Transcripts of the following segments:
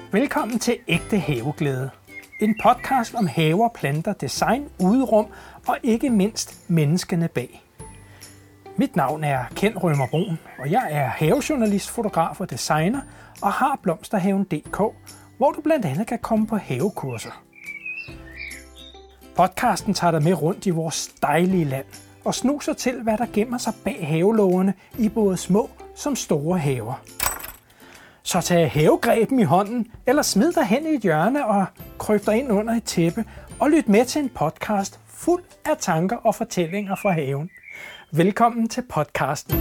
Velkommen til Ægte Haveglæde. En podcast om haver, planter, design, uderum og ikke mindst menneskene bag. Mit navn er Ken Rømer Bruun, og jeg er havejournalist, fotograf og designer og har Blomsterhaven.dk, hvor du blandt andet kan komme på havekurser. Podcasten tager dig med rundt i vores dejlige land og snuser til, hvad der gemmer sig bag havelågerne i både små som store haver. Så tag havegreben i hånden, eller smid dig hen i et hjørne og kryb dig ind under et tæppe og lyt med til en podcast fuld af tanker og fortællinger fra haven. Velkommen til podcasten.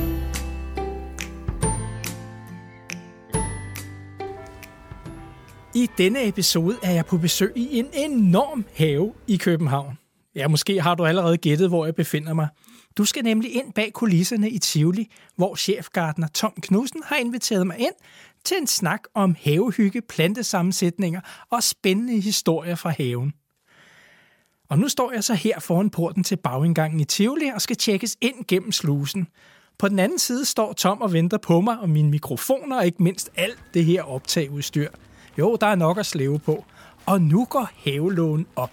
I denne episode er jeg på besøg i en enorm have i København. Ja, måske har du allerede gættet, hvor jeg befinder mig. Du skal nemlig ind bag kulisserne i Tivoli, hvor chefgartner Tom Knudsen har inviteret mig ind til en snak om havehygge, plantesammensætninger og spændende historier fra haven. Og nu står jeg så her foran porten til bagindgangen i Tivoli og skal tjekkes ind gennem slusen. På den anden side står Tom og venter på mig og mine mikrofoner og ikke mindst alt det her optageudstyr. Jo, der er nok at slæve på. Og nu går havelågen op.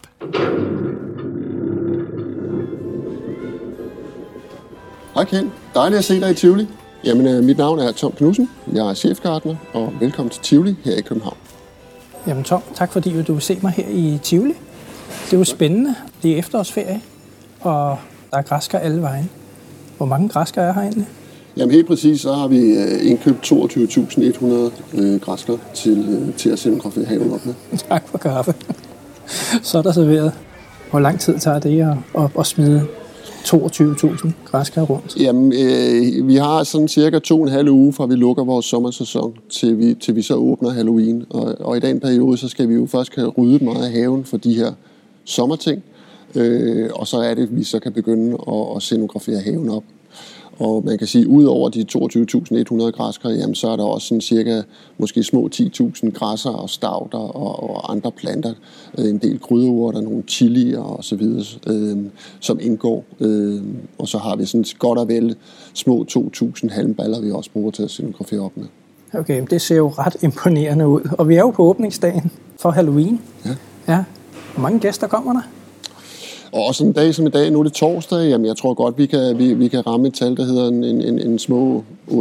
Hej Ken, dejligt at se dig i Tivoli. Jamen, mit navn er Tom Knudsen, jeg er chefgartner, og velkommen til Tivoli her i København. Jamen Tom, tak fordi du vil se mig her i Tivoli. Det er jo spændende. Det er efterårsferie, og der er græskar alle vejen. Hvor mange græskar er her egentlig? Jamen helt præcis, så har vi indkøbt 22.100 græskar til at scenografere haven op med. Tak for kaffe. Så er der serveret. Hvor lang tid tager det at smide 22.000 græskar rundt? Jamen, vi har sådan cirka 2,5 uge, fra vi lukker vores sommersæson, til vi så åbner Halloween. Og i den periode, så skal vi jo først have ryddet meget af haven for de her sommerting. Og så er det, at vi så kan begynde at scenografere haven op. Og man kan sige, at ud over de 22.100 græskar, jamen, så er der også sådan cirka måske små 10.000 græsser og stauder og andre planter. En del krydderurter, nogle chilier og så videre, som indgår. Og så har vi sådan godt og vel små 2.000 halmballer, vi også bruger til at scenografere op med. Okay, det ser jo ret imponerende ud. Og vi er jo på åbningsdagen for Halloween. Ja. Hvor mange gæster kommer der? Og også en dag som i dag, nu er det torsdag, jamen jeg tror godt, vi kan ramme et tal, der hedder en små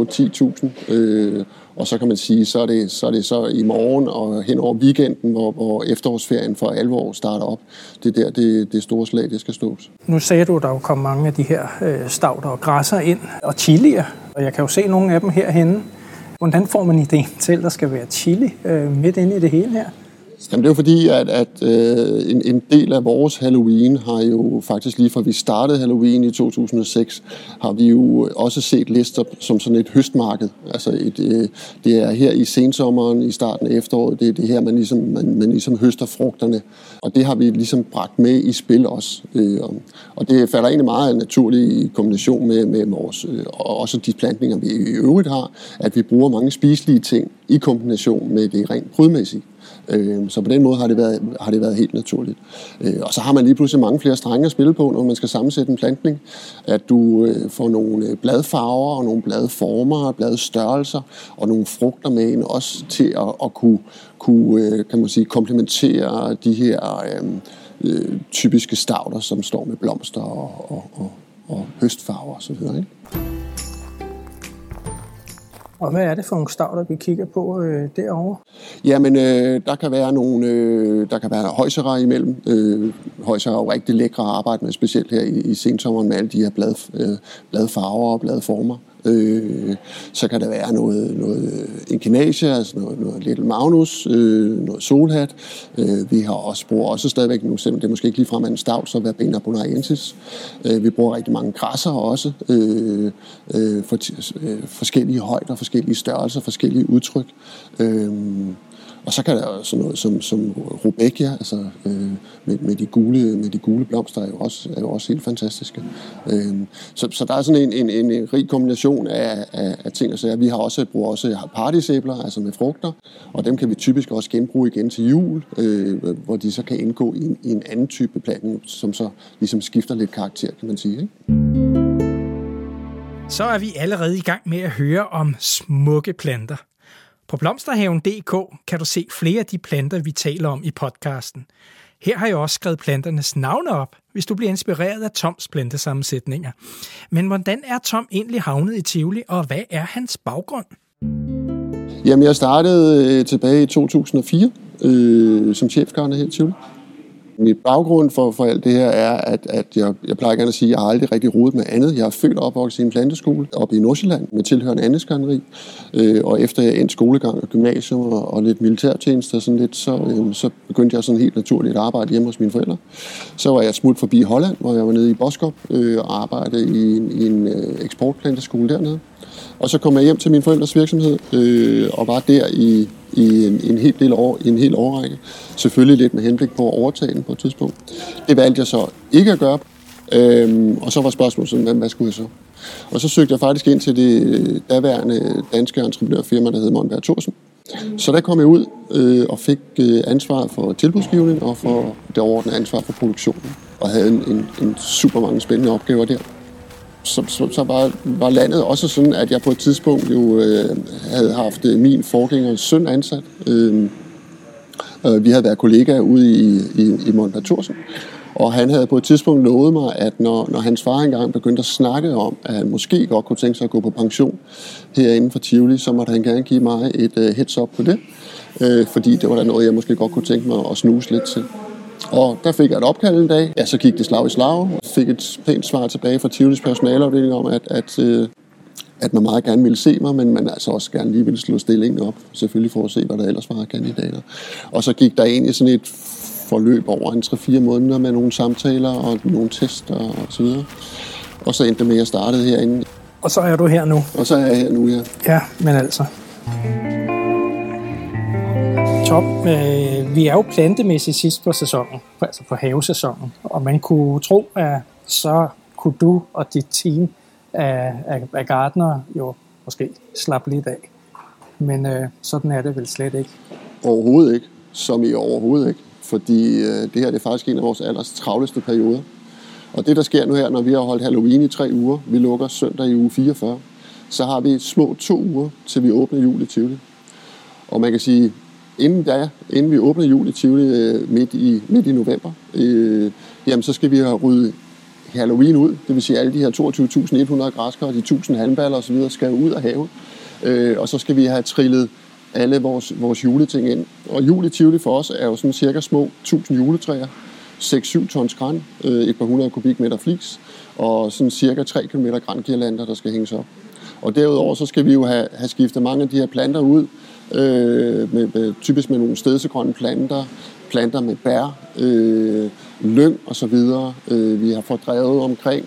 8-10.000. Og så kan man sige, så er det så i morgen og hen over weekenden, hvor efterårsferien for alvor starter op. Det er der, det store slag, det skal stås. Nu sagde du, at der jo kom mange af de her stauder og græsser ind, og chilier. Og jeg kan jo se nogle af dem herhenne. Hvordan får man ideen til, at der skal være chili midt inde i det hele her? Jamen, det er jo fordi, at en del af vores Halloween har jo faktisk lige fra vi startede Halloween i 2006, har vi jo også set lister som sådan et høstmarked. Altså det er her i sensommeren, i starten af efteråret, det er her, man ligesom høster frugterne. Og det har vi ligesom bragt med i spil også. Og det falder egentlig meget naturligt i kombination med vores, og også de plantninger, vi i øvrigt har, at vi bruger mange spiselige ting i kombination med det rent prydmæssige. Så på den måde har det været helt naturligt. Og så har man lige pludselig mange flere strenge at spille på, når man skal sammensætte en plantning. At du får nogle bladfarver og nogle bladformer og bladstørrelser og nogle frugter med ind også til at kunne kan man sige, komplementere de her typiske stauder, som står med blomster og høstfarver og så videre, ikke? Og hvad er det for nogle stauder, vi kigger på derovre? Jamen, der kan være højsera imellem. Højsera er jo rigtig lækre at arbejde med, specielt her i sensommeren med alle de her bladfarver og bladformer. Så kan der være noget echinacea, altså noget Little Magnus, noget solhat. Vi har også stadigvæk, nu selvom det måske ikke ligefrem er en stavt, så Verbena bonariensis. Vi bruger rigtig mange græsser også, forskellige højder, forskellige størrelser, forskellige udtryk. Og så kan der jo sådan noget som Rudbeckia, altså med de gule blomster, er jo også helt fantastiske. Så der er sådan en rig kombination af ting og sager. Vi har bruger også partysæbler, altså med frugter, og dem kan vi typisk også genbruge igen til jul, hvor de så kan indgå i en anden type plantning, som så ligesom skifter lidt karakter, kan man sige, ikke? Så er vi allerede i gang med at høre om smukke planter. På blomsterhaven.dk kan du se flere af de planter, vi taler om i podcasten. Her har jeg også skrevet planternes navne op, hvis du bliver inspireret af Toms plantesammensætninger. Men hvordan er Tom egentlig havnet i Tivoli, og hvad er hans baggrund? Jamen, jeg startede tilbage i 2004 som chefgartner her i Tivoli. Mit baggrund for alt det her er, at jeg plejer gerne at sige, at jeg har aldrig rigtig rodet med andet. Jeg er født og opvokset i en planteskole oppe i Nordsjælland med tilhørende andelsgartneri. Og efter jeg endte skolegang og gymnasium og lidt militærtjeneste og sådan lidt, så begyndte jeg sådan helt naturligt at arbejde hjemme hos mine forældre. Så var jeg smut forbi Holland, hvor jeg var nede i Boskop og arbejdede i en eksportplanteskole dernede. Og så kom jeg hjem til min forældres virksomhed og var der i en hel årrække. Selvfølgelig lidt med henblik på at overtage den på et tidspunkt. Det valgte jeg så ikke at gøre. Og så var spørgsmålet sådan, hvad skulle jeg så? Og så søgte jeg faktisk ind til det daværende danske entreprenørfirma, der hed Monberg Thorsen. Så der kom jeg ud og fik ansvar for tilbudsgivning og for det overordnede ansvar for produktionen. Og havde en super mange spændende opgaver der. Så var landet også sådan, at jeg på et tidspunkt jo havde haft min forgængers søn ansat. Vi havde været kollegaer ude i Monberg Thorsen, og han havde på et tidspunkt lovet mig, at når hans far engang begyndte at snakke om, at han måske godt kunne tænke sig at gå på pension herinde for Tivoli, så måtte han gerne give mig et heads up på det, fordi det var da noget, jeg måske godt kunne tænke mig at snuse lidt til. Og der fik jeg et opkald en dag. Ja, så gik det slag i slag, og fik et pænt svar tilbage fra Tivolis personaleafdeling om, at man meget gerne ville se mig, men man altså også gerne lige ville slå stillingen op, selvfølgelig for at se, hvad der ellers var af kandidater. Og så gik der egentlig sådan et forløb over 3-4 måneder med nogle samtaler og nogle tester og så videre. Og så endte det med, at jeg startede herinde. Og så er du her nu? Og så er jeg her nu, ja. Ja, men altså... Tom, vi er jo plantemæssigt sidst på sæsonen, altså på havesæsonen, og man kunne tro, at så kunne du og dit team af gartnere jo måske slappe lidt af. Men sådan er det vel slet ikke. Overhovedet ikke, som i overhovedet ikke, fordi det her det er faktisk en af vores allertravleste perioder. Og det, der sker nu her, når vi har holdt Halloween i 3 uger, vi lukker søndag i uge 44, så har vi små 2 uger, til vi åbner jul i Tivoli. Og man kan sige, inden vi åbner jul i Tivoli midt i november, jamen så skal vi have ryddet Halloween ud. Det vil sige, at alle de her 22.100 græskar og de 1.000 halmballer osv. skal ud af haven. Og så skal vi have trillet alle vores juleting ind. Og jul i Tivoli for os er jo sådan cirka små 1.000 juletræer, 6-7 tons gran, et par 100 kubikmeter flis, og sådan cirka 3 km grangirlander, der skal hænges op. Og derudover så skal vi jo have skiftet mange af de her planter ud, typisk med nogle stedsegrønne planter med bær, lyng og så videre. Vi har fordrevet omkring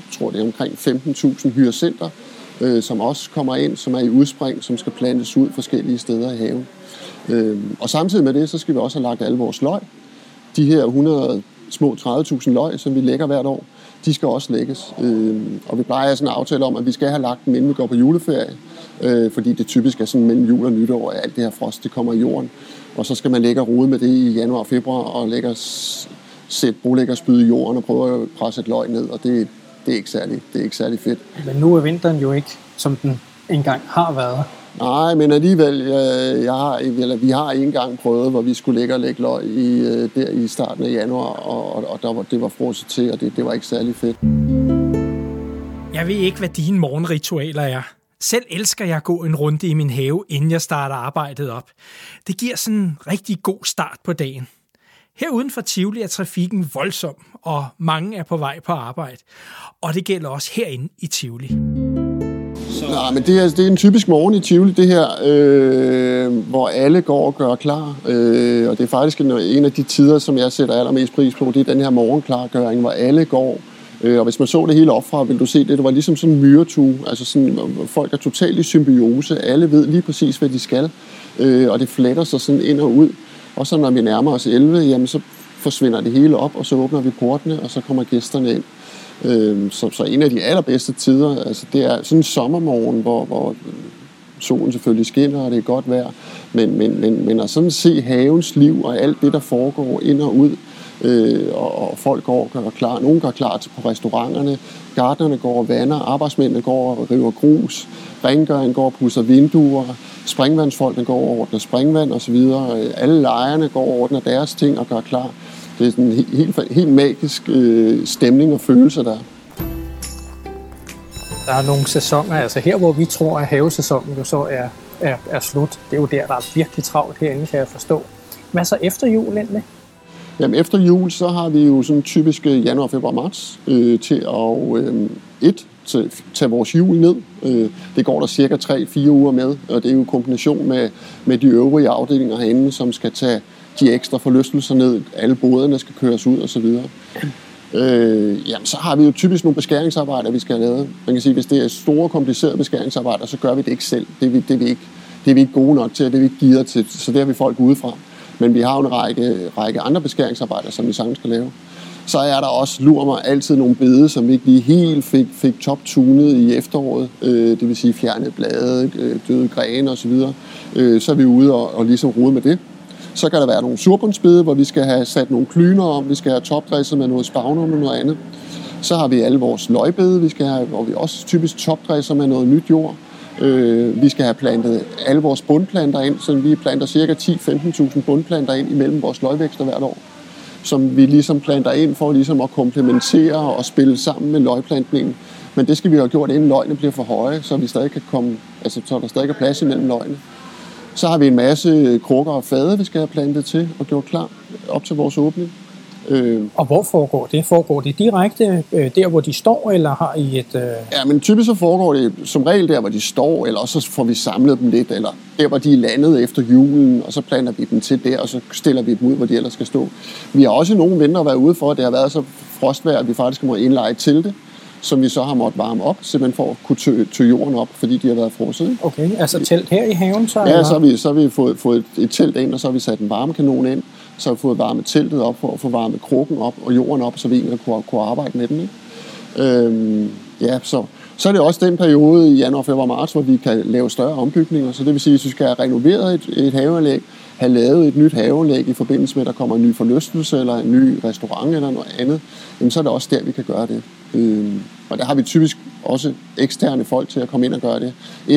15.000 hyacinter, som også kommer ind, som er i udspring, som skal plantes ud forskellige steder i haven. Og samtidig med det, så skal vi også have lagt alle vores løg. De her små 30.000 løg, som vi lægger hvert år, de skal også lægges. Og vi plejer sådan en aftale om, at vi skal have lagt dem, inden vi går på juleferie. Fordi det typisk er sådan mellem jul og nytår, at alt det her frost, det kommer i jorden. Og så skal man lægge og rode med det i januar og februar, og sætte brolæggerspyd i jorden og prøve at presse et løg ned, og det er ikke særlig fedt. Men nu er vinteren jo ikke, som den engang har været. Nej, men alligevel, vi har en gang prøvet, hvor vi skulle lægge løg der i starten af januar, og det var frosset til, og det var ikke særlig fedt. Jeg ved ikke, hvad dine morgenritualer er. Selv elsker jeg at gå en runde i min have, inden jeg starter arbejdet op. Det giver sådan en rigtig god start på dagen. Her uden for Tivoli er trafikken voldsom, og mange er på vej på arbejde. Og det gælder også herinde i Tivoli. Nej, men det er en typisk morgen i Tivoli, det her, hvor alle går og gør klar. Og det er faktisk en af de tider, som jeg sætter allermest pris på, det er den her morgenklargøring, hvor alle går. Og hvis man så det hele opfra, vil du se det var ligesom sådan en myretue. Altså sådan, folk er totalt i symbiose. Alle ved lige præcis, hvad de skal. Og det fletter sig sådan ind og ud. Og så når vi nærmer os 11, jamen, så forsvinder det hele op, og så åbner vi portene, og så kommer gæsterne ind. Så en af de allerbedste tider, altså det er sådan en sommermorgen, hvor solen selvfølgelig skinner, og det er godt vejr. Men at sådan se havens liv og alt det, der foregår ind og ud, og folk går og gør klar. Nogle går klar på restauranterne, gartnerne går og vander, arbejdsmændene går og river grus, rengøringen går og pudser vinduer, Springvandsfolkene går og ordner springvand og så videre. Alle lejerne går og ordner deres ting og gør klar. Det er sådan en helt magisk stemning og følelse der. Der er nogle sæsoner, altså her hvor vi tror, at havesæsonen jo så er slut. Det er jo der er virkelig travlt herinde, kan jeg forstå. Hvad så efter jul endelig? Jamen efter jul, så har vi jo sådan typisk januar, februar, marts til at tage vores jul ned. Det går der cirka 3-4 uger med, og det er jo kombination med de øvrige afdelinger herinde, som skal tage de ekstra forlystelser ned. Alle boderne skal køres ud og så videre. Jamen, så har vi jo typisk nogle beskæringsarbejder, vi skal have lavet. Man kan sige, hvis det er store, komplicerede beskæringsarbejder, så gør vi det ikke selv. Det er vi ikke gode nok til, og det er vi ikke gearet til, så det har vi folk udefra. Men vi har jo en række andre beskæringsarbejder, som vi sagtens skal lave. Så er der også, lurer mig, altid nogle bede, som vi ikke lige helt fik top-tunet i efteråret. Det vil sige fjernede blade, døde grene osv. Så er vi ude og ligesom rode med det. Så kan der være nogle surbundsbede, hvor vi skal have sat nogle klyner om. Vi skal have topdresset med noget spagnum og noget andet. Så har vi alle vores løgbede, vi skal have, hvor vi også typisk topdresser med noget nyt jord. Vi skal have plantet alle vores bundplanter ind, så vi planter cirka 10-15.000 bundplanter ind imellem vores løgvækster hvert år, som vi ligesom planter ind for ligesom at komplementere og spille sammen med løgplantningen. Men det skal vi have gjort, inden løgene bliver for høje, så vi stadig kan så der stadig er plads imellem løgene. Så har vi en masse krukker og fade, vi skal have plantet til og gjort klar op til vores åbning. Og hvor foregår det? Foregår det direkte der, hvor de står, eller har I et... Ja, men typisk så foregår det som regel der, hvor de står, eller også får vi samlet dem lidt, eller der, hvor de er landet efter julen, og så planter vi dem til der, og så stiller vi dem ud, hvor de ellers skal stå. Vi har også nogle vinter været ude for, at det har været så frostvejr, at vi faktisk må indleje til det, som vi så har måttet varme op, simpelthen for at kunne tø jorden op, fordi de har været frosset. Okay, altså telt her i haven? Så, ja, så har vi fået et telt ind, og så har vi sat en varmekanon ind, så har vi fået varmet teltet op for at få varmet krukken op og jorden op, så vi egentlig kunne arbejde med den. Ikke? Så er det også den periode i januar, februar, marts, hvor vi kan lave større ombygninger. Så det vil sige, at hvis vi skal have renoveret et haveanlæg, have lavet et nyt haveanlæg i forbindelse med, at der kommer en ny forlystelse eller en ny restaurant eller noget andet, jamen, så er det også der, vi kan gøre det. Og der har vi typisk også eksterne folk til at komme ind og gøre det.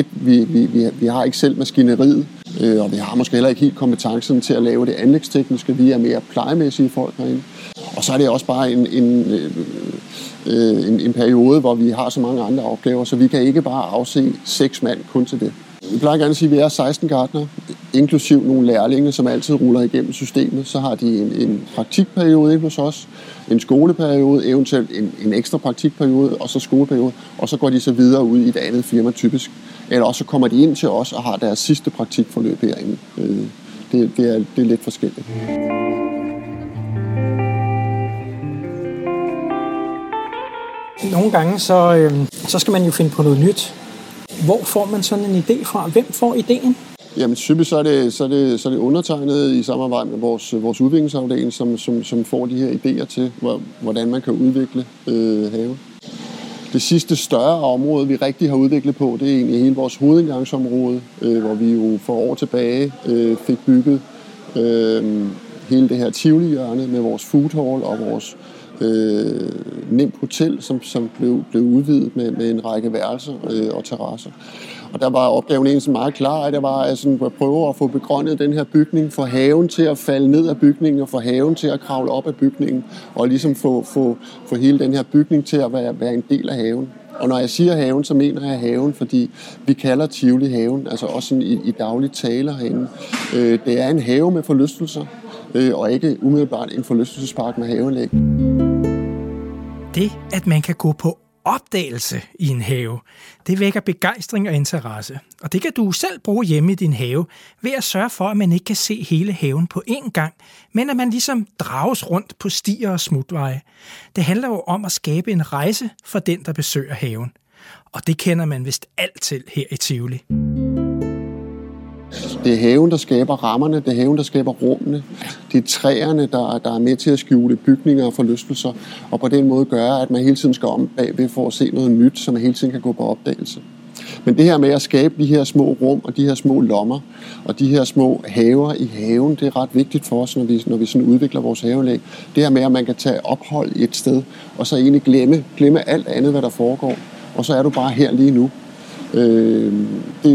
Vi har ikke selv maskineriet, og vi har måske heller ikke helt kompetencen til at lave det anlægstekniske. Vi er mere plejemæssige folk herinde. Og så er det også bare en periode, hvor vi har så mange andre opgaver, så vi kan ikke bare afse 6 mand kun til det. Vi plejer gerne at sige, at vi er 16 gartnere, inklusiv nogle lærlinge, som altid ruller igennem systemet. Så har de en praktikperiode inde hos os, en skoleperiode, eventuelt en ekstra praktikperiode, og så skoleperiode. Og så går de så videre ud i et andet firma typisk. Eller også så kommer de ind til os og har deres sidste praktikforløb herinde. Det er lidt forskelligt. Nogle gange så skal man jo finde på noget nyt. Hvor får man sådan en idé fra? Hvem får idéen? Jamen typisk så er det undertegnet i samarbejde med vores udviklingsafdeling, som får de her idéer til, hvordan man kan udvikle haven. Det sidste større område, vi rigtig har udviklet på, det er egentlig hele vores hovedindgangsområde, hvor vi jo for år tilbage fik bygget hele det her Tivoli-hjørne med vores food hall og vores Nimb Hotel, som blev udvidet med en række værelser og terrasser. Og der var opgaven egentlig meget klar, at det var at prøve at få begrønnet den her bygning, få haven til at falde ned af bygningen og få haven til at kravle op af bygningen og ligesom få hele den her bygning til at være en del af haven. Og når jeg siger haven, så mener jeg haven, fordi vi kalder Tivoli haven, altså også sådan i dagligt tale herinde. Det er en have med forlystelser, og ikke umiddelbart en forlystelsespark med haveanlæg. Det, at man kan gå på opdagelse i en have, det vækker begejstring og interesse. Og det kan du selv bruge hjemme i din have ved at sørge for, at man ikke kan se hele haven på én gang, men at man ligesom drages rundt på stier og smutveje. Det handler jo om at skabe en rejse for den, der besøger haven. Og det kender man vist alt til her i Tivoli. Det er haven, der skaber rammerne, det er haven, der skaber rummene. Det er træerne, der er med til at skjule bygninger og forlystelser, og på den måde gør, at man hele tiden skal om bagved for at se noget nyt, så man hele tiden kan gå på opdagelse. Men det her med at skabe de her små rum og de her små lommer og de her små haver i haven, det er ret vigtigt for os, når vi sådan udvikler vores haveanlæg. Det her med, at man kan tage ophold i et sted, og så egentlig glemme alt andet, hvad der foregår. Og så er du bare her lige nu. Det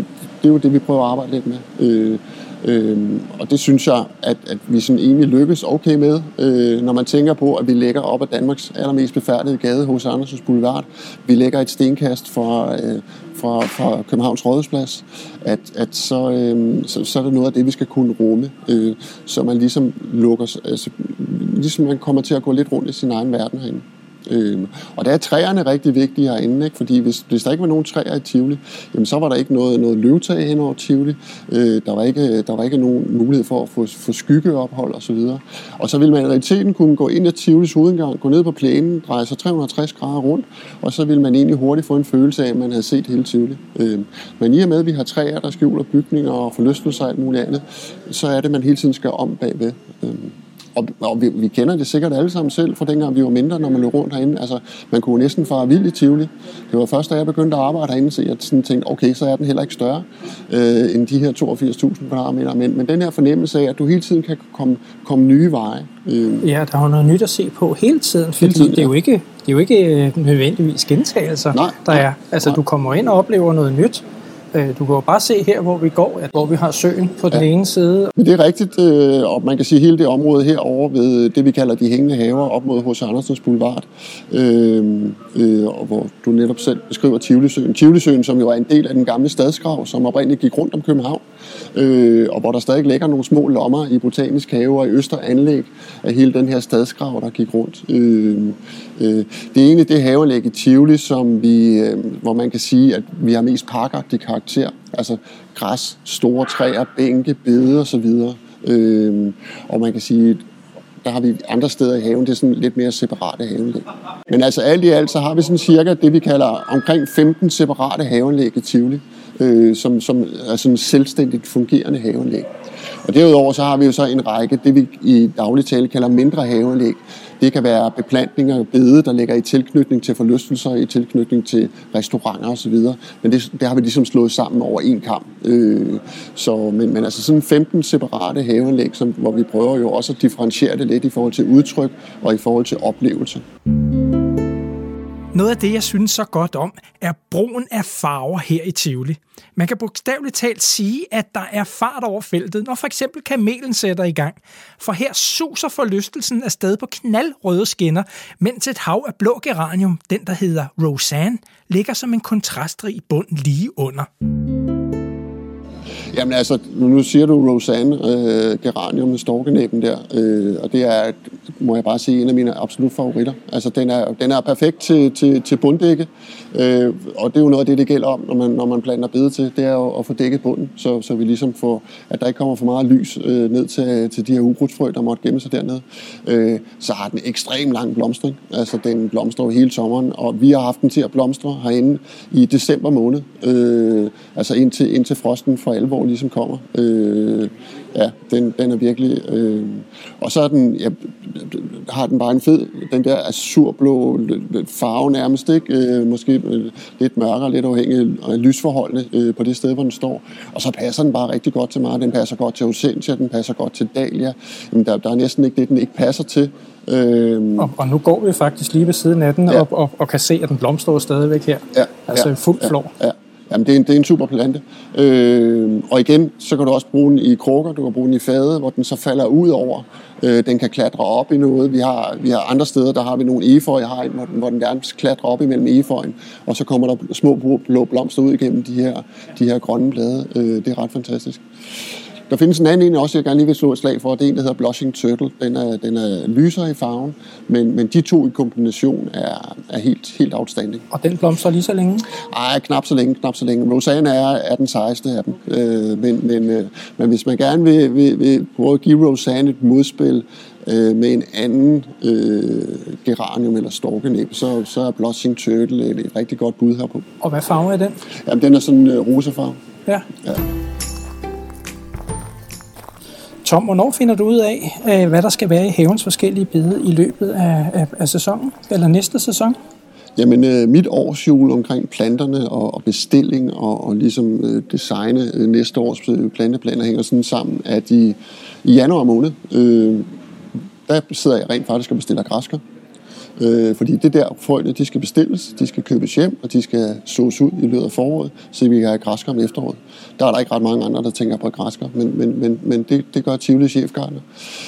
er jo det, vi prøver at arbejde lidt med. Og det synes jeg, at vi sådan egentlig lykkes okay med, når man tænker på, at vi ligger op ad Danmarks allermest befærdede gade, H.C. Andersens Boulevard. Vi ligger et stenkast fra Københavns Rådhusplads, så er det noget af det, vi skal kunne rumme, så man ligesom lukker, altså, ligesom man kommer til at gå lidt rundt i sin egen verden herinde. Og der er træerne rigtig vigtige herinde, ikke? Fordi hvis der ikke var nogen træer i Tivoli, jamen så var der ikke noget løvtag hen over Tivoli. Der var ikke nogen mulighed for at få skyggeophold og så videre. Og så ville man i realiteten kunne gå ind i Tivolis hovedindgang, gå ned på plænen, dreje sig 360 grader rundt, og så ville man egentlig hurtigt få en følelse af, at man havde set hele Tivoli. Men i og med, at vi har træer, der skjuler bygninger og forlystelser og alt muligt andet, så er det, man hele tiden skal om bagved. Og vi kender det sikkert alle sammen selv, fra dengang vi var mindre, når man løb rundt herinde. Altså, man kunne næsten fare vild i Tivoli. Det var først, da jeg begyndte at arbejde herinde, så jeg sådan tænkte, okay, så er den heller ikke større end de her 82.000 kvadratmeter. Men den her fornemmelse af, at du hele tiden kan komme nye veje. Ja, der er jo noget nyt at se på hele tiden, fordi det er jo ikke nødvendigvis gentagelser, der er. Altså, du kommer ind og oplever noget nyt. Du kan jo bare se her, hvor vi går, hvor vi har søen på den ene side. Men det er rigtigt, og man kan sige, hele det område herovre ved det, vi kalder de hængende haver, op mod H.C. Andersens Boulevard, og hvor du netop selv beskriver Tivolisøen. Tivolisøen, som jo er en del af den gamle stadsgrav, som oprindeligt gik rundt om København, og hvor der stadig ligger nogle små lommer i Botanisk Have og i Øster Anlæg af hele den her stadsgrav, der gik rundt. Det er egentlig det haveanlæg i Tivoli, som hvor man kan sige, at vi har mest parkagtig karakter. Altså græs, store træer, bænke, bede og så videre. Og man kan sige, der har vi andre steder i haven, det er sådan lidt mere separate haveanlæg. Men altså alt i alt, så har vi sådan cirka det, vi kalder omkring 15 separate haveanlæg i Tivoli, som er sådan selvstændigt fungerende haveanlæg. Og derudover så har vi jo så en række, det vi i daglig tale kalder mindre haveanlæg. Det kan være beplantninger og bede, der ligger i tilknytning til forlystelser, i tilknytning til restauranter osv. Men det har vi ligesom slået sammen over en kam. Men altså sådan 15 separate haveanlæg, hvor vi prøver jo også at differentiere det lidt i forhold til udtryk og i forhold til oplevelse. Noget af det, jeg synes så godt om, er brugen af farver her i Tivoli. Man kan bogstaveligt talt sige, at der er fart over feltet, når for eksempel kamelen sætter i gang. For her suser forlystelsen afsted på knaldrøde skinner, mens et hav af blå geranium, den der hedder Roseanne, ligger som en kontrastrig bund lige under. Jamen altså, nu siger du Roseanne, geranium med storkenæben der, og det er, må jeg bare sige, en af mine absolut favoritter. Altså, den er perfekt til bunddække, og det er jo noget af det gælder om, når man planter bede til, det er jo at få dækket bunden, så vi ligesom får, at der ikke kommer for meget lys ned til de her ukrudtsfrø, der måtte gemme sig dernede. Så har den ekstremt lang blomstring, altså den blomstrer hele sommeren, og vi har haft den til at blomstre herinde i december måned, altså indtil frosten for alvor ligesom kommer. Den er virkelig... og så er den, har den bare en fed, den der azurblå farve nærmest, ikke? Måske lidt mørkere, lidt afhængig af lysforholdene på det sted, hvor den står. Og så passer den bare rigtig godt til mig. Den passer godt til Ausentia, den passer godt til Dahlia. Men der er næsten ikke det, den ikke passer til. Og nu går vi faktisk lige ved siden af den, og kan se, at den blomstrer stadigvæk her. Altså fuld flor. Ja. Jamen, det er en super plante. Og igen, så kan du også bruge den i krukker, du kan bruge den i fade, hvor den så falder ud over. Den kan klatre op i noget. Vi har andre steder, der har vi nogle egeføje, hvor den gerne klatrer op imellem egeføjen, og så kommer der små blå blomster ud igennem de her grønne blade. Det er ret fantastisk. Der findes en anden også, jeg gerne lige vil slå et slag for, det er en, der hedder Blushing Turtle. Den er lysere i farven, men de to i kombination er helt outstanding. Og den blomstrer lige så længe? Nej, knap så længe. Roseanne er den sejeste af dem. Men hvis man gerne vil prøve at give Roseanne et modspil med en anden geranium eller storkenæb, så er Blushing Turtle et rigtig godt bud herpå. Og hvad farve er den? Jamen, den er sådan rosafarve. Ja. Tom, hvornår finder du ud af, hvad der skal være i havens forskellige bede i løbet af sæsonen, eller næste sæson? Jamen, mit årsjul omkring planterne og bestilling og ligesom designe næste års planteplaner hænger sådan sammen, at i januar måned, der sidder jeg rent faktisk og bestiller græskar. Fordi det der frøene, de skal bestilles, de skal købes hjem, og de skal sås ud i løbet af foråret, så vi kan have græskar om efteråret. Der er der ikke ret mange andre, der tænker på græskar, men det gør Tivoli chefgartner.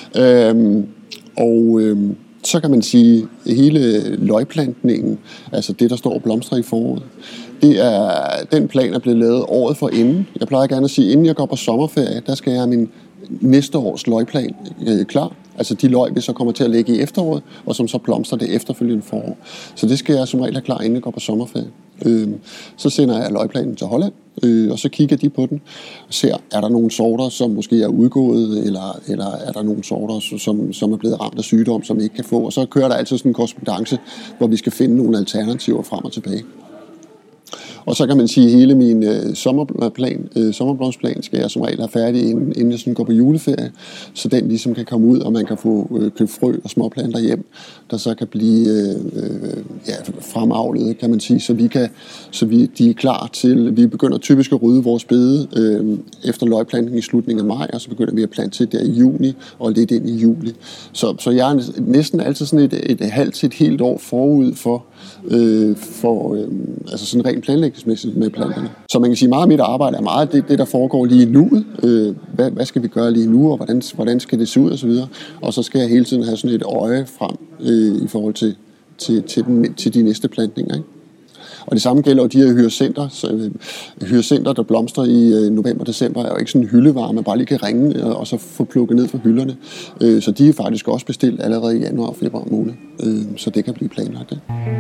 Så kan man sige, at hele løgplantningen, altså det, der står og blomstrer i foråret, den plan er blevet lavet året for inden. Jeg plejer gerne at sige, inden jeg går på sommerferie, der skal jeg have min næste års løgplan klar. Altså de løg, vi så kommer til at lægge i efteråret, og som så blomstrer det efterfølgende forår. Så det skal jeg som regel have klar, inden jeg går på sommerferie. Så sender jeg løgplanen til Holland, og så kigger de på den og ser, er der nogle sorter, som måske er udgået, eller er der nogle sorter, som er blevet ramt af sygdom, som ikke kan få. Og så kører der altid sådan en korrespondance, hvor vi skal finde nogle alternativer frem og tilbage. Og så kan man sige, at hele min sommerblomstplan skal jeg som regel have færdig, inden jeg sådan går på juleferie, så den ligesom kan komme ud, og man kan få købt frø og småplanter hjem, der så kan blive fremavlet, kan man sige, så de er klar til, vi begynder typisk at rydde vores bede efter løgplantning i slutningen af maj, og så begynder vi at plante til der i juni og lidt ind i juli. Så jeg er næsten altid sådan et halvt til et helt år forud for altså sådan rent planlægningsmæssigt med planterne. Så man kan sige, meget af mit arbejde er meget det der foregår lige nu. Hvad skal vi gøre lige nu, og hvordan skal det se ud, og så videre. Og så skal jeg hele tiden have sådan et øje frem i forhold til de næste plantninger, ikke? Og det samme gælder jo de her hyacinter, der blomstrer i november-december, er jo ikke sådan en hyldevare, man bare lige kan ringe og så få plukket ned fra hylderne. Så de er faktisk også bestilt allerede i januar og februar måned, så det kan blive planlagt.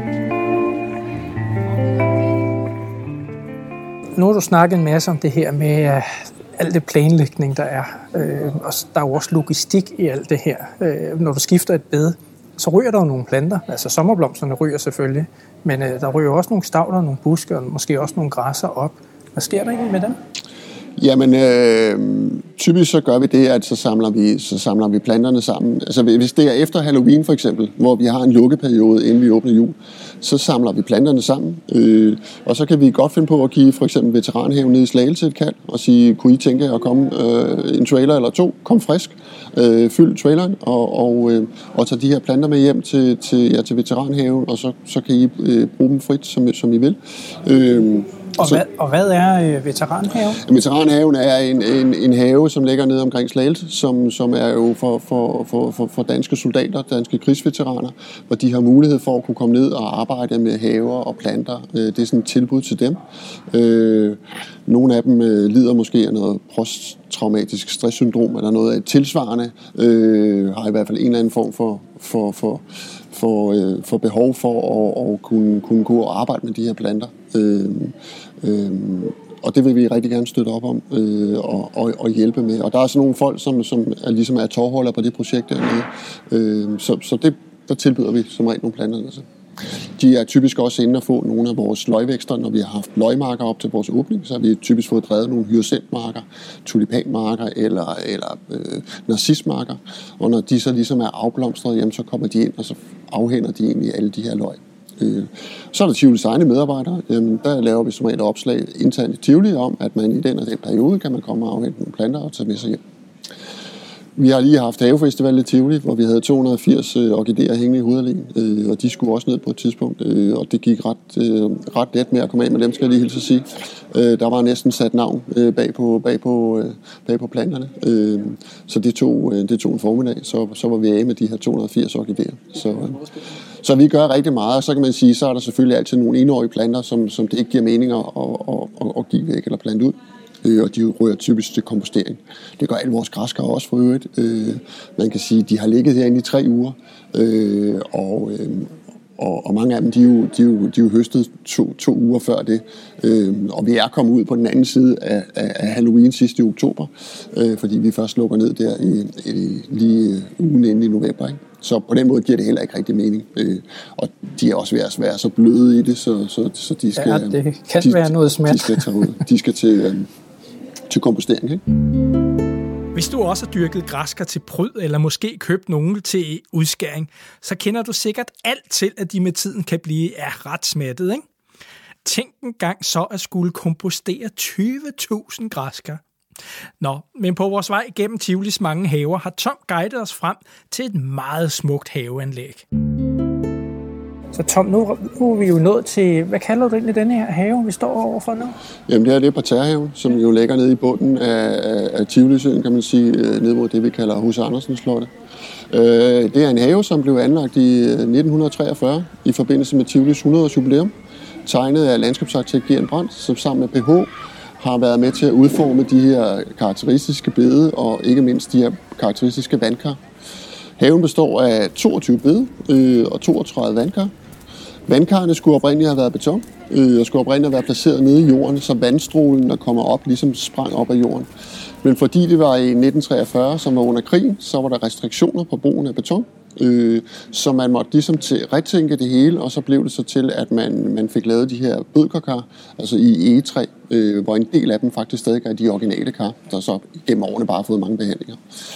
Nu har du snakket en masse om det her med alt det planlægning, der er. Og der er jo også logistik i alt det her. Når du skifter et bed, så ryger der jo nogle planter. Altså sommerblomsterne ryger selvfølgelig, men der ryger også nogle stavler, nogle buske og måske også nogle græsser op. Hvad sker der egentlig med dem? Jamen, typisk så gør vi det, at så samler vi planterne sammen. Altså hvis det er efter Halloween for eksempel, hvor vi har en lukkeperiode, inden vi åbner jul, så samler vi planterne sammen. Og så kan vi godt finde på at give for eksempel Veteranhaven ned i Slagelse et kald, og sige, kunne I tænke jer at komme en trailer eller to, kom frisk, fyld traileren, og tage de her planter med hjem til Veteranhaven, og så kan I bruge dem frit, som I vil. Og hvad er Veteranhaven? Veteranhaven er en have, som ligger nede omkring Slagelse, som er jo for danske soldater, danske krigsveteraner, hvor de har mulighed for at kunne komme ned og arbejde med haver og planter. Det er sådan et tilbud til dem. Nogle af dem lider måske af noget posttraumatisk stresssyndrom, eller noget af tilsvarende, har i hvert fald en eller anden form for behov for at kunne gå og arbejde med de her planter. Og det vil vi rigtig gerne støtte op om og hjælpe med. Og der er sådan nogle folk, som ligesom er tovholder på det projekt dernede. Så det, der tilbyder vi som regel nogle planter. Altså. De er typisk også inde at få nogle af vores løgvækster, når vi har haft løgmarker op til vores åbning, så har vi typisk fået drevet nogle hyacintmarker, tulipanmarker eller narcismarker. Og når de så ligesom er afblomstret, jamen, så kommer de ind, og så afhænder de egentlig alle de her løg. Så er der Tivolis egne medarbejdere. Der laver vi som regel opslag internt i Tivoli om, at man i den og den periode kan man komme og afhente nogle planter og tage med sig hjem. Vi har lige haft havefestival i Tivoli, hvor vi havde 280 orkideer hængende i Hovedallén, og de skulle også ned på et tidspunkt, og det gik ret let med at komme af med dem, skal jeg lige hilse at sige. Der var næsten sat navn bag på planterne, så det tog en formiddag, så var vi af med de her 280 orkideer. Så vi gør rigtig meget, og så kan man sige, så er der selvfølgelig altid nogle enårige planter, som det ikke giver mening at give væk eller plante ud. Og de rører typisk til kompostering. Det gør alle vores græskar også for øvrigt. Man kan sige, de har ligget herinde i 3 uger, og mange af dem, de er jo høstet 2 uger før det. Og vi er kommet ud på den anden side af Halloween sidste i oktober, fordi vi først lukker ned der lige ugen inden i november, ikke? Så på den måde giver det heller ikke rigtig mening. Og de er også ved at være så bløde i det, så de skal... Ja, det kan være noget smat. De skal til kompostering, ikke? Hvis du også har dyrket græskar til pryd, eller måske købt nogle til udskæring, så kender du sikkert alt til, at de med tiden kan blive ret smattet, ikke? Tænk en gang så at skulle kompostere 20.000 græskar. Nå, men på vores vej gennem Tivolis mange haver har Tom guidet os frem til et meget smukt haveanlæg. Så Tom, nu er vi jo nået til, hvad kalder du egentlig denne her have, vi står overfor nu? Jamen det er Parterrehaven, som jo ligger nede i bunden af Tivolisøen, kan man sige, ned mod det, vi kalder Hus Andersens Slotte. Det er en have, som blev anlagt i 1943 i forbindelse med Tivolis 100-års jubilæum, tegnet af landskabsarkitekt Gert Brandt, som sammen med PH har været med til at udforme de her karakteristiske bede og ikke mindst de her karakteristiske vandkar. Haven består af 22 bede og 32 vandkar. Vandkarrene skulle oprindeligt have været beton og skulle oprindeligt have været placeret nede i jorden, så vandstrålen, der kommer op, ligesom sprang op af jorden. Men fordi det var i 1943, som var under krigen, så var der restriktioner på brugen af beton. Så man måtte ligesom retænke det hele, og så blev det så til, at man fik lavet de her bødkerkar, altså i egetræ, hvor en del af dem faktisk stadig er de originale kar, der så gennem årene bare har fået mange behandlinger.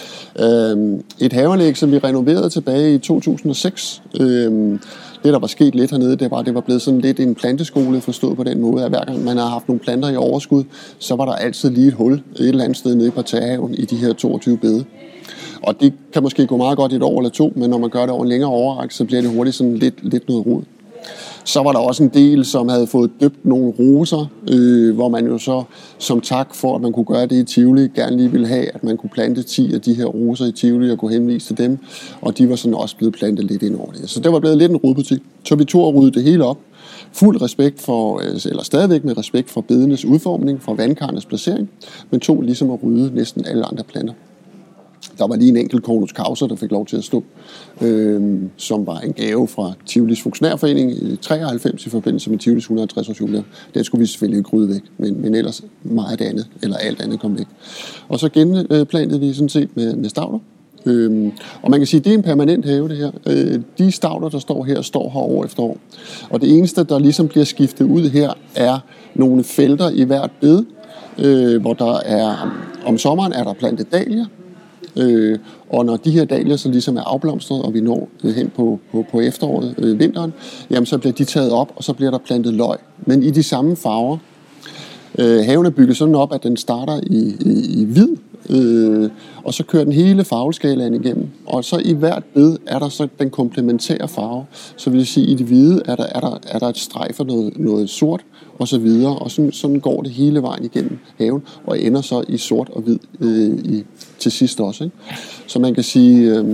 Et haveanlæg, som vi renoverede tilbage i 2006. Det, der var sket lidt hernede, det var blevet sådan lidt en planteskole, forstået på den måde, at hver gang man har haft nogle planter i overskud, så var der altid lige et hul et eller andet sted nede i Parterrehaven i de her 22 bede. Og det kan måske gå meget godt et år eller to, men når man gør det over en længere overræk, så bliver det hurtigt sådan lidt noget rod. Så var der også en del, som havde fået døbt nogle roser, hvor man jo så som tak for, at man kunne gøre det i Tivoli, gerne lige ville have, at man kunne plante 10 af de her roser i Tivoli og kunne henvise til dem. Og de var sådan også blevet plantet lidt ind over det. Så det var blevet lidt en rodbutik. Så vi tog og ryddede det hele op. Fuld respekt for, eller stadigvæk med respekt for bedenes udformning, for vandkarnes placering, men tog ligesom at rydde næsten alle andre planter. Der var lige en enkelt Cornus Causa, der fik lov til at stå, som var en gave fra Tivolis Funktionærforening i 93 i forbindelse med Tivolis 150-års jubilæum. Den skulle vi selvfølgelig ikke rydde væk, men ellers meget andet, eller alt andet kom væk. Og så genplantede vi sådan set med stavler. Og man kan sige, at det er en permanent have, det her. De stavler, der står her, står her år efter år. Og det eneste, der ligesom bliver skiftet ud her, er nogle felter i hvert bed, hvor der er, om sommeren er der plantet dahlier. Og når de her dahlier så ligesom er afblomstret, og vi når hen på efteråret, vinteren, jamen så bliver de taget op, og så bliver der plantet løg. Men i de samme farver. Haven er bygget sådan op, at den starter i hvid, og så kører den hele farveskalaen igennem. Og så i hvert bed er der så den komplementære farve. Så vil jeg sige, i det hvide er der et streg for noget sort, og så videre. Og sådan går det hele vejen igennem haven, og ender så i sort og hvid til sidst også. Ikke? Så man kan sige,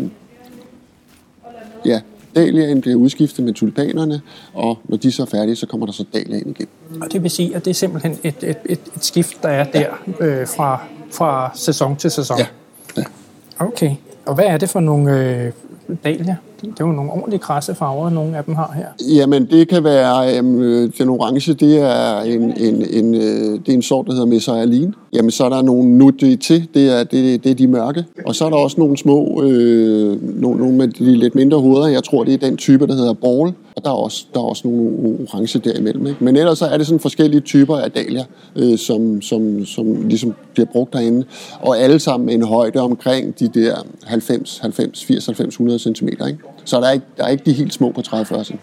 dahliaen bliver udskiftet med tulipanerne, og når de så er færdige, så kommer der så dahliaen igen. Og det vil sige, at det er simpelthen et skift, der er der fra sæson til sæson? Ja. Okay. Og hvad er det for nogle dahlier? Det er jo nogle ordentlige krasse farver, nogle af dem har her. Jamen, det kan være, den orange, det er en sort, der hedder Messialine. Jamen, så er der nogle nudité, det er de mørke. Og så er der også nogle små, nogle med de lidt mindre hoveder. Jeg tror, det er den type, der hedder Ball. Og der er også nogle orange derimellem. Ikke? Men ellers så er det sådan forskellige typer af dahlier, som ligesom bliver brugt derinde. Og alle sammen med en højde omkring de der 80-90-100 cm. Ikke? Så der er ikke de helt små på 30-40 cm.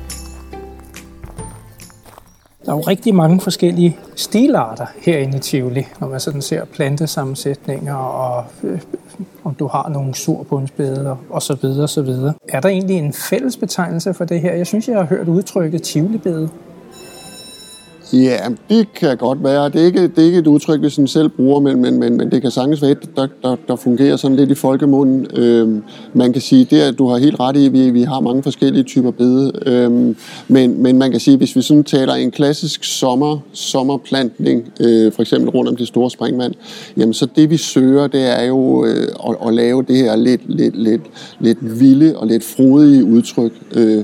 Der er jo rigtig mange forskellige stilarter herinde i Tivoli, når man sådan ser plantesammensætninger og om du har nogle surbundsbede og så videre, så videre. Er der egentlig en fælles betegnelse for det her? Jeg synes, jeg har hørt udtrykket Tivoli-bede. Ja, det kan godt være. Det er ikke et udtryk, vi sådan selv bruger, men det kan sagtens være et, der fungerer sådan lidt i folkemunden. Man kan sige, det at du har helt ret i, vi har mange forskellige typer bede. Men man kan sige, hvis vi sådan taler en klassisk sommerplantning, for eksempel rundt om det store springvand, jamen så det vi søger, det er jo at lave det her lidt vilde og lidt frodige udtryk.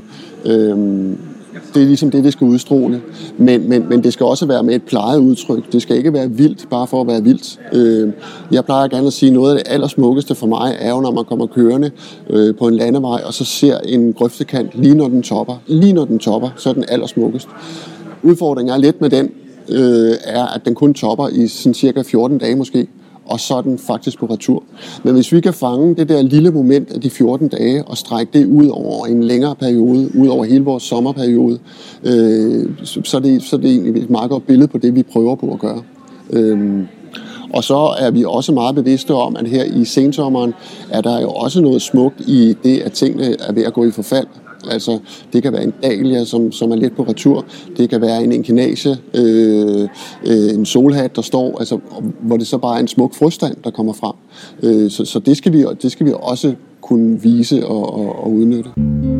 Det er ligesom det skal udstråle. Men det skal også være med et plejet udtryk. Det skal ikke være vildt, bare for at være vildt. Jeg plejer gerne at sige, noget af det allersmukkeste for mig er jo, når man kommer kørende på en landevej, og så ser en grøftekant lige når den topper, så er den allersmukkest. Udfordringen er lidt med den, er, at den kun topper i sådan cirka 14 dage måske. Og så er den faktisk på retur. Men hvis vi kan fange det der lille moment af de 14 dage og strække det ud over en længere periode, ud over hele vores sommerperiode, så er det egentlig et meget godt billede på det, vi prøver på at gøre. Og så er vi også meget bevidste om, at her i sensommeren er der jo også noget smukt i det, at tingene er ved at gå i forfald. Altså, det kan være en dahlia, som er let på retur. Det kan være en echinacea, en solhat, der står, altså, hvor det så bare er en smuk frøstand, der kommer frem. Så det skal vi også kunne vise og udnytte.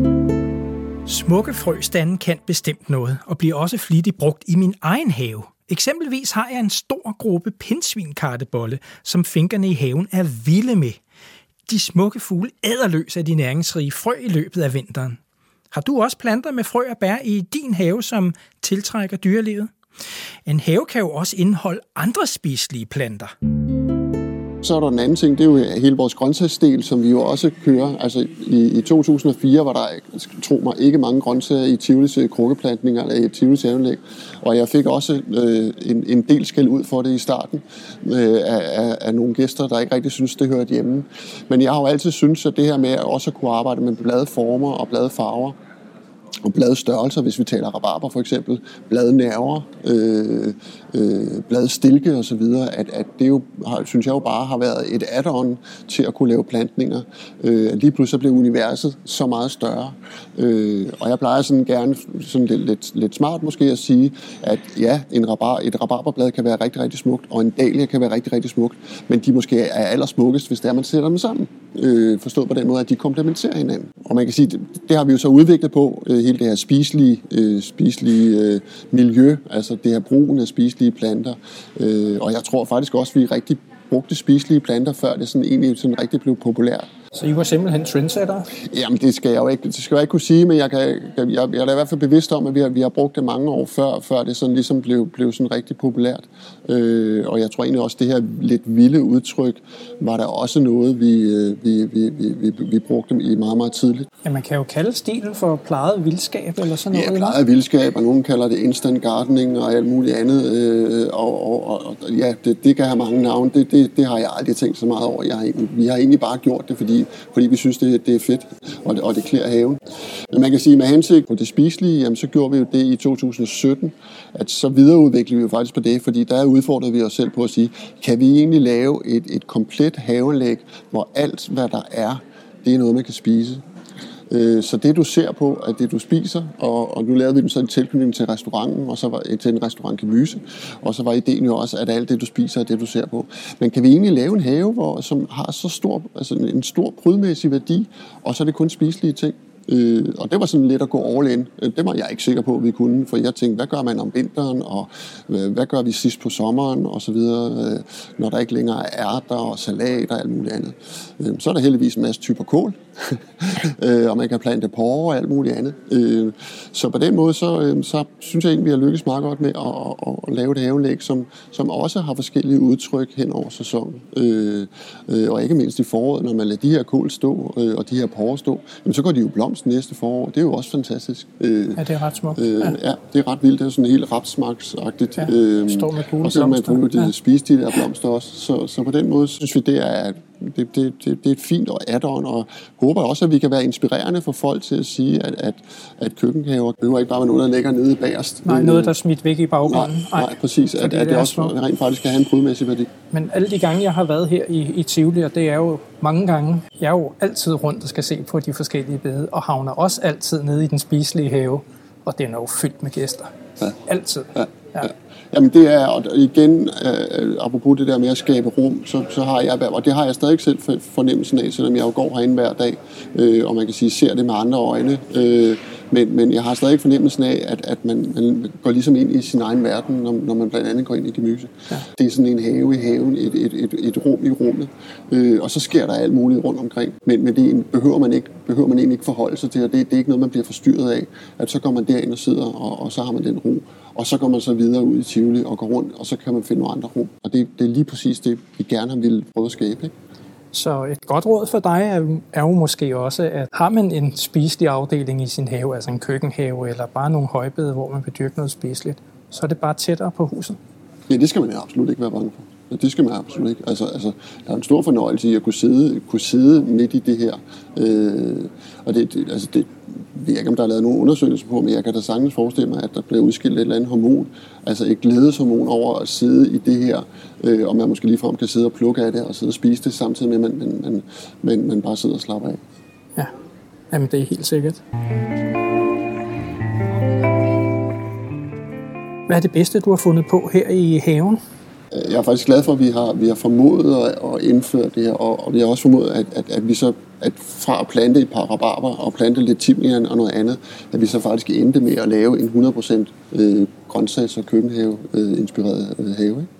Smukke frøstande kan bestemt noget, og bliver også flittigt brugt i min egen have. Eksempelvis har jeg en stor gruppe pindsvinkartebolle, som finkerne i haven er vilde med. De smukke fugle æder løs af de næringsrige frø i løbet af vinteren. Har du også planter med frø og bær i din have, som tiltrækker dyrelivet? En have kan jo også indeholde andre spiselige planter. Så er der en anden ting, det er jo hele vores grøntsagsdel, som vi jo også kører. Altså i 2004 var der, tro mig, ikke mange grøntsager i Tivolis krukkeplantninger eller i Tivolis haveanlæg. Og jeg fik også en del skæld ud for det i starten af nogle gæster, der ikke rigtig synes, det hørte hjemme. Men jeg har jo altid syntes, at det her med at også kunne arbejde med bladformer og bladfarver, og bladstørrelser, hvis vi taler rabarber for eksempel, bladnerver, bladstilke og så videre, at det jo, synes jeg jo bare har været et add-on til at kunne lave plantninger. Lige pludselig blev universet så meget større. Og jeg plejer sådan gerne, sådan lidt smart måske at sige, at ja, et rabarberblad kan være rigtig, rigtig smukt, og en dahlia kan være rigtig, rigtig smukt, men de måske er allersmukkest, hvis det er, man sætter dem sammen. Forstået på den måde, at de komplementerer hinanden. Og man kan sige, det har vi jo så udviklet på, hele det her spiselige miljø, altså det her brugen af spiselige planter. Og jeg tror faktisk også, at vi rigtig brugte spiselige planter, før det sådan egentlig sådan rigtig blev populært. Så I var simpelthen trendsetter? Jamen, det skal jeg ikke kunne sige, men jeg er da i hvert fald bevidst om, at vi har brugt det mange år før det sådan ligesom blev sådan rigtig populært. Og jeg tror egentlig også, det her lidt vilde udtryk, var der også noget, vi brugte i meget, meget tidligt. Ja, man kan jo kalde stilen for plejet vildskab eller sådan noget. Ja, plejet vildskab, og nogen kalder det instant gardening og alt muligt andet. Og ja, det kan have mange navne. Det har jeg aldrig tænkt så meget over. Vi har egentlig bare gjort det, fordi vi synes, det er fedt, og det klæder haven. Men man kan sige, med hensigt på det spiselige, jamen, så gjorde vi jo det i 2017, at så videreudviklede vi jo faktisk på det, fordi der udfordrede vi os selv på at sige, kan vi egentlig lave et komplet haveanlæg, hvor alt, hvad der er, det er noget, man kan spise. Så det, du ser på, er det, du spiser, og nu lavede vi den så en tilknytning til restauranten, og så var til en restaurant Gemyse, og så var ideen jo også, at alt det, du spiser, er det, du ser på. Men kan vi egentlig lave en have, som har så stor, altså en stor prydmæssig værdi, og så er det kun spiselige ting? Og det var sådan lidt at gå all in. Det var jeg ikke sikker på, at vi kunne, for jeg tænkte, hvad gør man om vinteren, og hvad gør vi sidst på sommeren, og så videre, når der ikke længere er ærter og salat og alt muligt andet. Så er der heldigvis en masse typer kål, og man kan plante porre og alt muligt andet. Så på den måde, så synes jeg egentlig, vi har lykkes meget godt med at lave et haveanlæg, som også har forskellige udtryk hen over sæsonen. Og ikke mindst i foråret, når man lader de her kål stå, og de her porre stå, så går de jo blomst næste forår. Det er jo også fantastisk. Ja, det er ret smukt. Ja, det er ret vildt. Det er sådan helt rapsmarksagtigt. Ja, står med gule og så man får spise de der blomster også. Så på den måde synes vi, det er et fint add-on, og håber også, at vi kan være inspirerende for folk til at sige, at køkkenhaver behøver ikke bare være noget, der ligger nede bagerst. Nej, noget, der er smidt væk i baggrunden. Nej, præcis. At det også rent faktisk kan have en prydmæssig værdi. Men alle de gange, jeg har været her i Tivoli, og det er jo mange gange, jeg er jo altid rundt og skal se på de forskellige bede, og havner også altid nede i den spiselige have, og den er jo fyldt med gæster. Ja. Altid. Ja. Jamen det er, og igen, apropos det der med at skabe rum, så har jeg, og det har jeg stadig selv fornemmelsen af, selvom jeg jo går herinde hver dag, og man kan sige, ser det med andre øjne, men jeg har stadig fornemmelsen af, at man går ligesom ind i sin egen verden, når man blandt andet går ind i Gemyse. Ja. Det er sådan en have i haven, et rum i rummet, og så sker der alt muligt rundt omkring, men det behøver man egentlig ikke forholde sig til, og det er ikke noget, man bliver forstyrret af, at så går man derind og sidder, og så har man den ro. Og så går man så videre ud i Tivoli og går rundt, og så kan man finde nogle andre rum. Og det er lige præcis det, vi gerne har ville prøve at skabe. Ikke? Så et godt råd for dig er jo måske også, at har man en spiselig afdeling i sin have, altså en køkkenhave, eller bare nogle højbede, hvor man vil dyrke noget spiseligt, så er det bare tættere på huset. Ja, det skal man absolut ikke være bange for. Det skal man absolut ikke. Altså, der er en stor fornøjelse i at kunne sidde midt i det her. Og det ved jeg ikke, om der er lavet nogle undersøgelser på, men jeg kan da sagtens forestille mig, at der bliver udskilt et eller andet hormon, altså et glædeshormon over at sidde i det her, og man måske ligefrem kan sidde og plukke af det og sidde og spise det, samtidig med, at man bare sidder og slapper af. Ja. Jamen, det er helt sikkert. Hvad er det bedste, du har fundet på her i haven? Jeg er faktisk glad for, at vi har formået at indføre det her, og vi har også formået, at vi så fra at plante et par rabarber og plante lidt timian og noget andet, at vi så faktisk endte med at lave en 100% grøntsags- og køkkenhave-inspireret have. Ikke?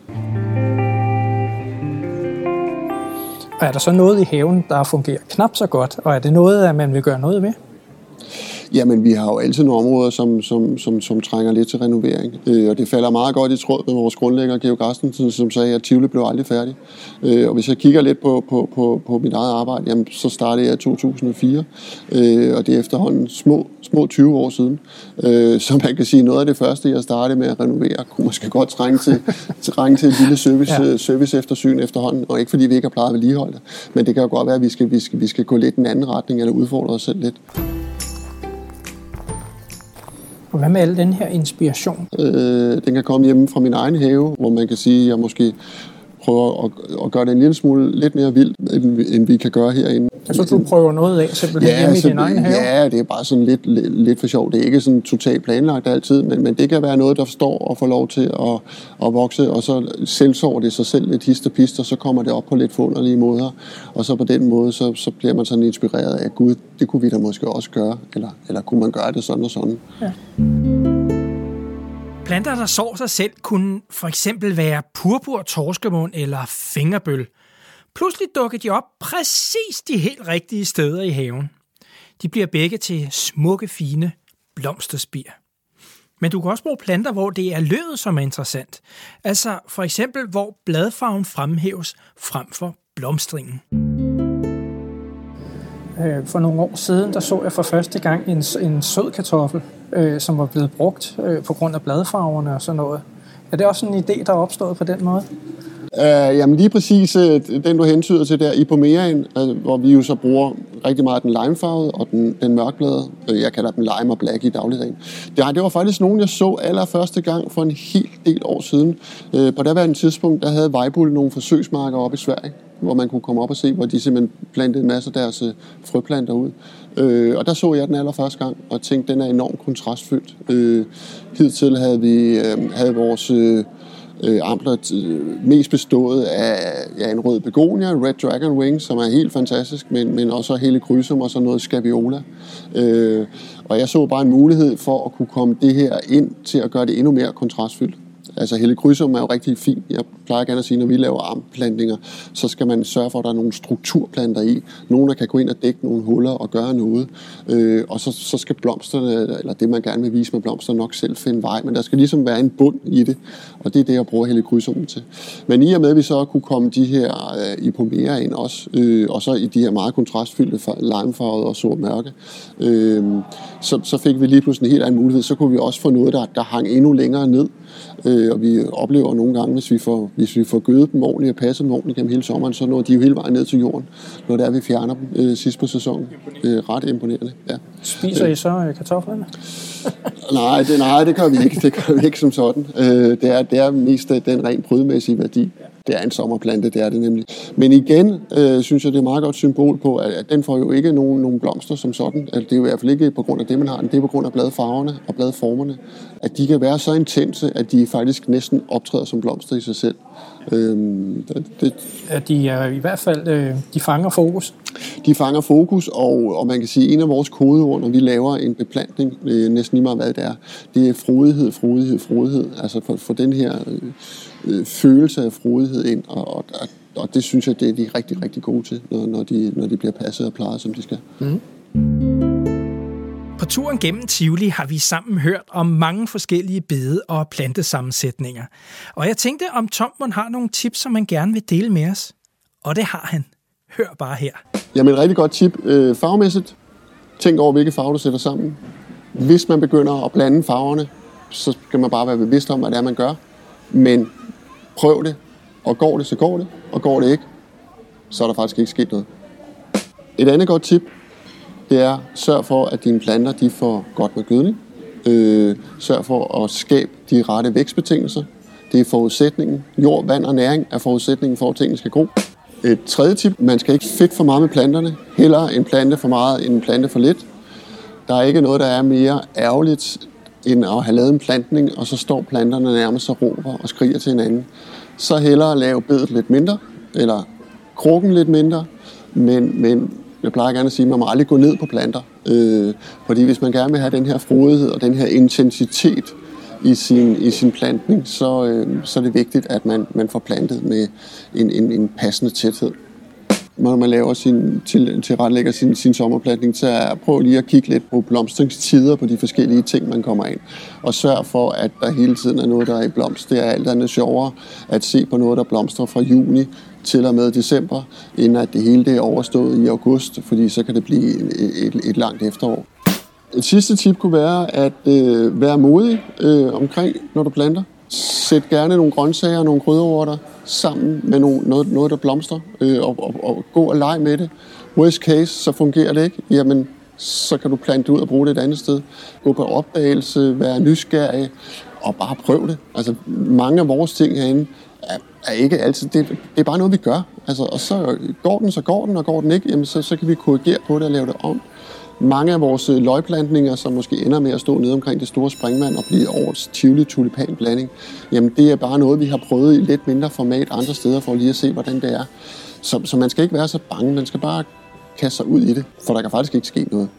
Og er der så noget i haven, der fungerer knap så godt, og er det noget, at man vil gøre noget ved? Jamen, vi har jo altid nogle områder, som trænger lidt til renovering. Og det falder meget godt i tråd med vores grundlægger, Georg Carstensen, som sagde, at Tivoli blev aldrig færdig. Og hvis jeg kigger lidt på mit eget arbejde, jamen, så startede jeg i 2004. Og det er efterhånden små 20 år siden. Så man kan sige, at noget af det første, jeg startede med at renovere, kunne måske godt trænge til et lille service eftersyn efterhånden. Og ikke fordi vi ikke har plejet at vedligeholde det. Men det kan jo godt være, at vi skal gå lidt i en anden retning, eller udfordre os selv lidt. Og hvad med al den her inspiration? Den kan komme hjemme fra min egen have, hvor man kan sige, at jeg måske prøver at gøre det en lille smule lidt mere vildt, end vi kan gøre herinde. Altså du prøver noget af simpelthen hjemme i din egen have? Ja, det er bare sådan lidt for sjovt. Det er ikke sådan totalt planlagt altid, men det kan være noget, der står og får lov til at vokse, og så selvsår det sig selv lidt hist og pist, og så kommer det op på lidt forunderlige måder. Og så på den måde, så bliver man sådan inspireret af, Gud, det kunne vi da måske også gøre, eller kunne man gøre det sådan og sådan. Ja. Planter, der sår sig selv, kunne for eksempel være purpur, torskemund eller fingerbøl. Pludselig dukker de op præcis de helt rigtige steder i haven. De bliver begge til smukke, fine blomsterspir. Men du kan også bruge planter, hvor det er løvet, som er interessant. Altså for eksempel, hvor bladfarven fremhæves frem for blomstringen. For nogle år siden, der så jeg for første gang en sød kartoffel, som var blevet brugt på grund af bladfarverne og sådan noget. Er det også en idé, der er opstået på den måde? Jamen lige præcis den, du hentyder til der, Ipomeraen, hvor vi jo så bruger rigtig meget den limefarvede og den mørkbladede. Jeg kalder dem lime og black i dagligdagen. Det var faktisk nogen, jeg så allerførste gang for en helt del år siden. På daværende tidspunkt, der havde Weibull nogle forsøgsmarker oppe i Sverige, hvor man kunne komme op og se, hvor de simpelthen plantede en masse af deres frøplanter ud. Og der så jeg den allerførste gang, og tænkte, den er enormt kontrastfyldt. Hidtil havde vores ampler mest bestået af en rød begonia, Red Dragon Wing, som er helt fantastisk, men også hele Helichrysum og så noget Scabiola. Og jeg så bare en mulighed for at kunne komme det her ind til at gøre det endnu mere kontrastfyldt. Altså Helichrysum er jo rigtig fint. Jeg plejer gerne at sige, når vi laver armplantninger, så skal man sørge for, at der er nogle strukturplanter i. Nogle, der kan gå ind og dække nogle huller og gøre noget. Og så skal blomsterne, eller det man gerne vil vise med blomster, nok selv finde vej. Men der skal ligesom være en bund i det, og det er det, jeg bruger Helichrysum til. Men i og med, at vi så kunne komme de her Ipomera ind også, og så i de her meget kontrastfyldte limefarvede og sort mørke, så fik vi lige pludselig en helt anden mulighed. Så kunne vi også få noget, der hang endnu længere ned. Og vi oplever nogle gange, hvis vi får gødet dem ordentligt og passet dem ordentligt gennem hele sommeren, så når de jo hele vejen ned til jorden, når det er, vi fjerner dem sidst på sæsonen. Ret imponerende. Ja. Spiser I så kartoflerne? Nej, det gør vi ikke. Det gør vi ikke som sådan. Det er mest den rent prydmæssige værdi. Det er en sommerplante, det er det nemlig. Men igen, synes jeg, det er et meget godt symbol på, at den får jo ikke nogen blomster som sådan. Altså, det er jo i hvert fald ikke på grund af det, man har. Det er på grund af bladfarverne og bladformerne. At de kan være så intense, at de faktisk næsten optræder som blomster i sig selv. De er i hvert fald, de fanger fokus. De fanger fokus, og man kan sige, at en af vores kodeord, når vi laver en beplantning, næsten lige meget hvad det er frodighed. Altså for den her følelse af frodighed ind, og det synes jeg, det er de rigtig, rigtig gode til, når de bliver passet og plejet, som de skal. Mm. På turen gennem Tivoli har vi sammen hørt om mange forskellige bede- og plantesammensætninger. Og jeg tænkte, om Tom har nogle tips, som han gerne vil dele med os. Og det har han. Hør bare her. Jamen et rigtig godt tip. Farvemæssigt. Tænk over, hvilke farver du sætter sammen. Hvis man begynder at blande farverne, så skal man bare være bevidst om, hvad det er, man gør. Men prøv det, og går det, så går det, og går det ikke, så er der faktisk ikke sket noget. Et andet godt tip, det er, sørg for, at dine planter de får godt med gødning. Sørg for at skabe de rette vækstbetingelser. Det er forudsætningen. Jord, vand og næring er forudsætningen for, at tingene skal gro. Et tredje tip, man skal ikke fedt for meget med planterne. Hellere en plante for meget end en plante for lidt. Der er ikke noget, der er mere ærgerligt end at have lavet en plantning, og så står planterne nærmest og råber og skriger til hinanden. Så hellere lave bedet lidt mindre, eller krukken lidt mindre, men jeg plejer gerne at sige, at man må aldrig gå ned på planter. Fordi hvis man gerne vil have den her frodighed og den her intensitet i sin plantning, så er det vigtigt, at man får plantet med en passende tæthed. Når man laver tilrettelægger sin sommerplantning, så prøv lige at kigge lidt på blomstringstider på de forskellige ting, man kommer ind. Og sørg for, at der hele tiden er noget, der er i blomst. Det er alt andet sjovere at se på noget, der blomstrer fra juni til og med december, inden at det hele det er overstået i august, fordi så kan det blive et langt efterår. Et sidste tip kunne være at være modig omkring, når du planter. Sæt gerne nogle grøntsager og nogle krydderurter sammen med noget der blomstrer, og gå og lege med det. Worst case, så fungerer det ikke. Jamen, så kan du plante ud og bruge det et andet sted. Gå på opdagelse, være nysgerrig og bare prøv det. Altså, mange af vores ting herinde er ikke altid. Det er bare noget, vi gør. Altså, og så går den, og går den ikke, jamen, så kan vi korrigere på det og lave det om. Mange af vores løgplantninger, som måske ender med at stå nede omkring det store springvand og blive årets Tivoli tulipanblanding, jamen det er bare noget, vi har prøvet i lidt mindre format andre steder for lige at se, hvordan det er. Så man skal ikke være så bange, man skal bare kaste sig ud i det, for der kan faktisk ikke ske noget.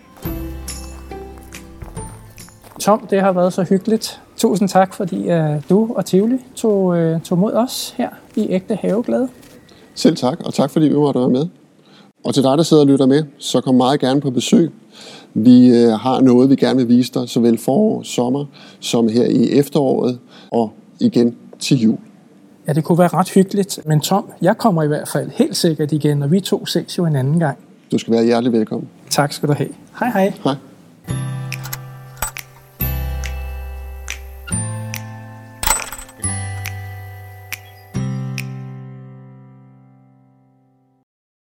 Tom, det har været så hyggeligt. Tusind tak, fordi du og Tivoli tog mod os her i Ægte Haveglæde. Selv tak, og tak fordi vi måtte være med. Og til dig, der sidder og lytter med, så kom meget gerne på besøg. Vi har noget, vi gerne vil vise dig, såvel forår, sommer, som her i efteråret, og igen til jul. Ja, det kunne være ret hyggeligt. Men Tom, jeg kommer i hvert fald helt sikkert igen, og vi to ses jo en anden gang. Du skal være hjertelig velkommen. Tak skal du have. Hej hej. Hej.